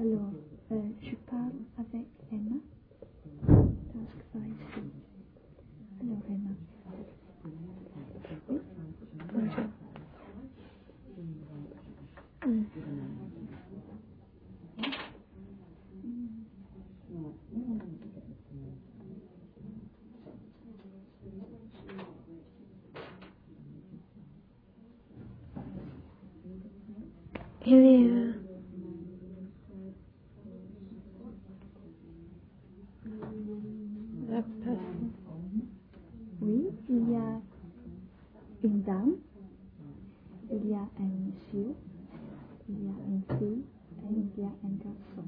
Alors, je parle avec Emma. Task 5C. Alors, Emma. Oui, bonjour. Il est la personne. Oui, il y a une dame, il y a un monsieur, il y a une fille et il y a un garçon.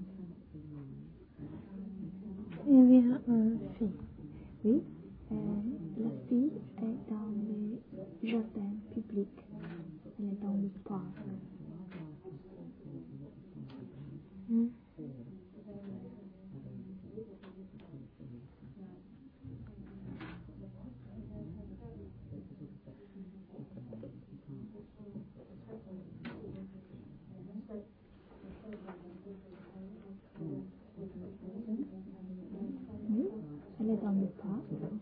Il y a une fille. Oui, la fille est dans le jardin public, elle est dans le parc. Oui, elle est dans le parc.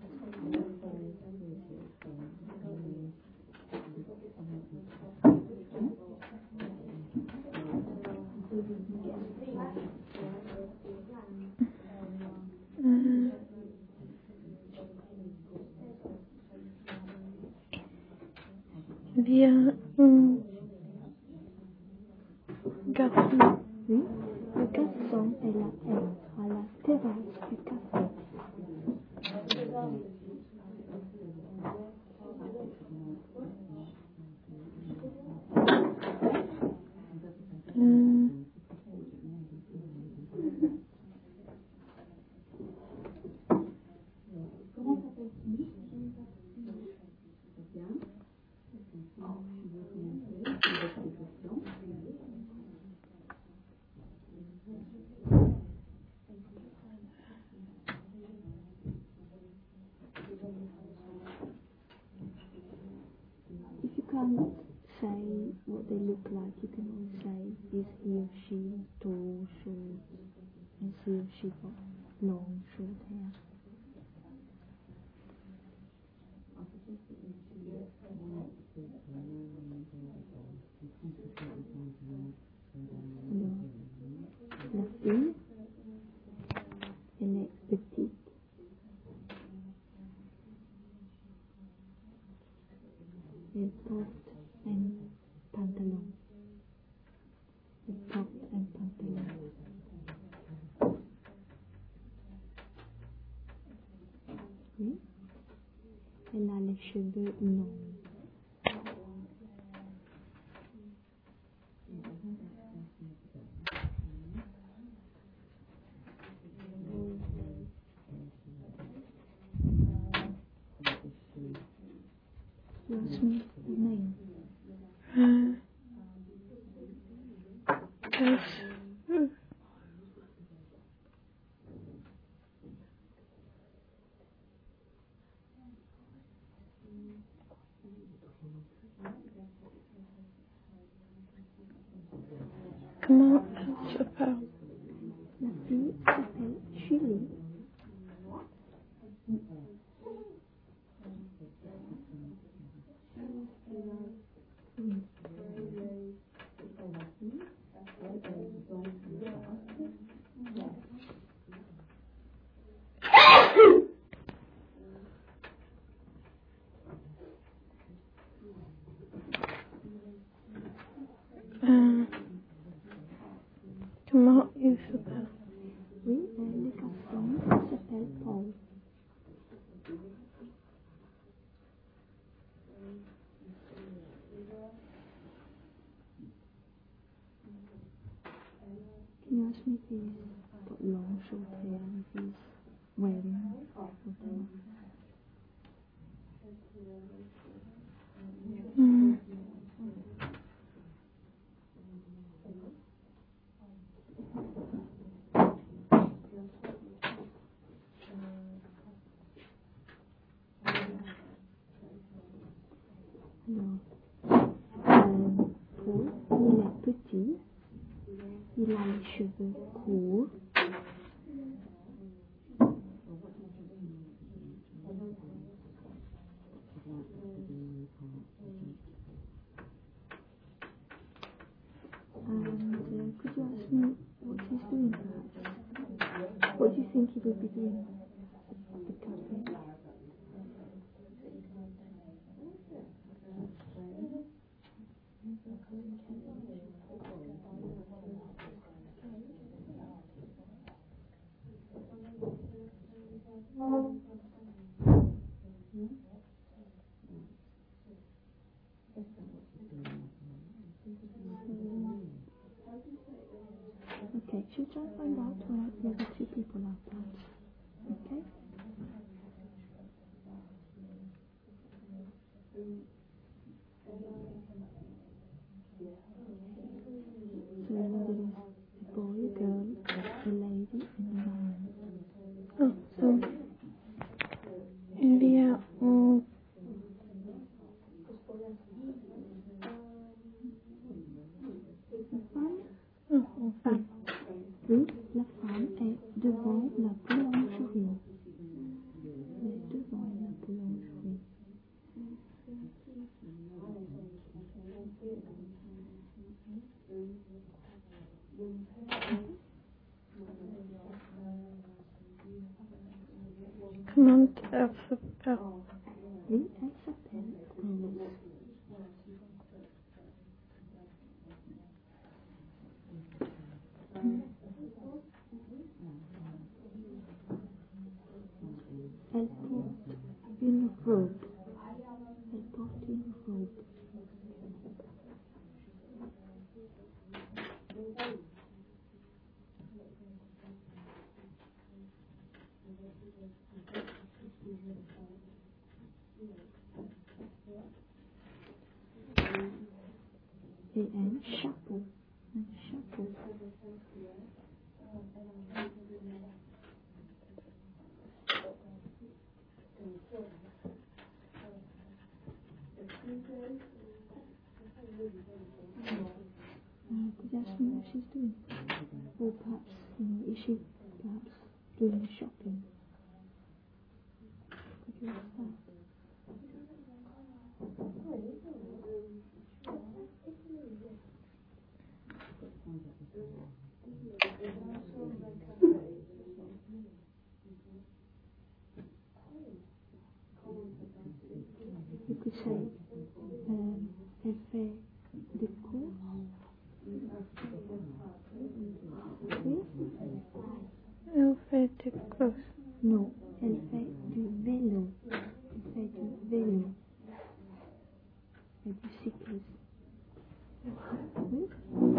Il y a un garçon. Oui, le garçon est à la terrasse du café. If you can't say what they look like, you can always say, is he or she tall, short, is he or she got long, short hair. Alors, la fille, elle est petite. Elle porte un pantalon. Elle porte un pantalon. Oui. Elle a les cheveux longs. You ask me the name. Comment elle s'appelle? La fille s'appelle Julie. Comment il s'appelle? Oui, le garçon s'appelle Paul. Can you ask me if he's got long, short hair and if he's wearing short hair? Alors, Paul, il est petit, il a a les cheveux courts. And could you ask me what he's doing perhaps? What do you think he will be doing at the cafe? Okay, she'll try and find out where the other two people are perhaps. Okay? So there is a boy, a girl, a lady and a man. Oh, so il y a un... une femme. Oui, la femme est devant la boulangerie. Elle est devant la boulangerie. Comment elle s'appelle? Oui, elle s'appelle Rose. Elle porte une robe. Elle porte une robe. Et un chapeau. Un chapeau. Could you ask me what she's doing? Or perhaps, is she perhaps doing shopping? Could you ask that? You could say, elle fait des courses. Oui? Elle fait des courses. Non, elle fait du vélo. Elle fait du vélo. Et du cyclisme. Oui?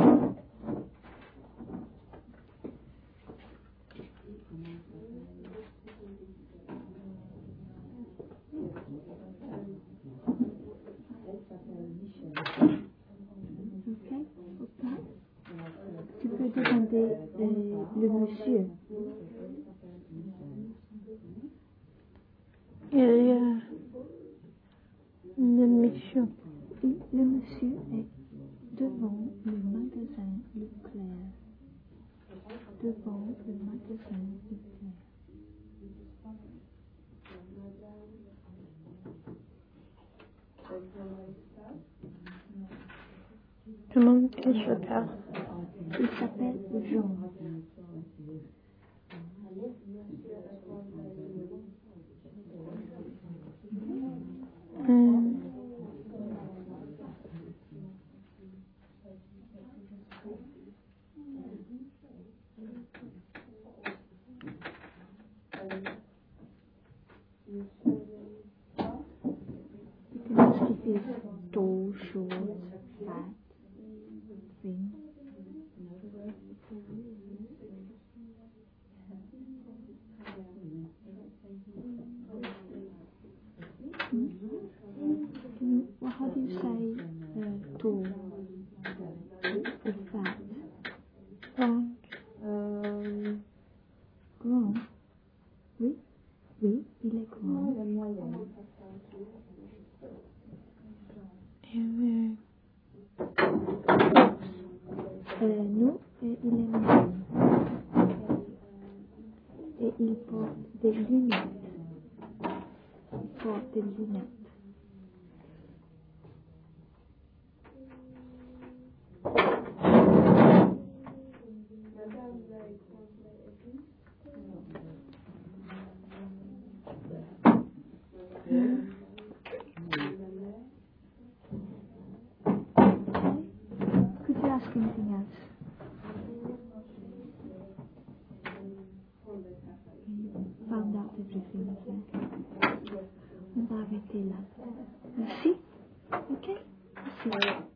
Ok? Tu peux demander le monsieur. Il y a une mission. Oui, le monsieur est devant le magasin Leclerc. Devant le magasin Leclerc. Comment il s'appelle? Il s'appelle Jean. You can ask if he's tall, short, fat, thin. Well, how do you say tall or fat? Grand. Oui, oui, il est grand. Il est il porte des lunettes. Il porte des lunettes. Could you ask anything else? You found out everything, I think. On va arrêter là. Merci. Ok? Merci.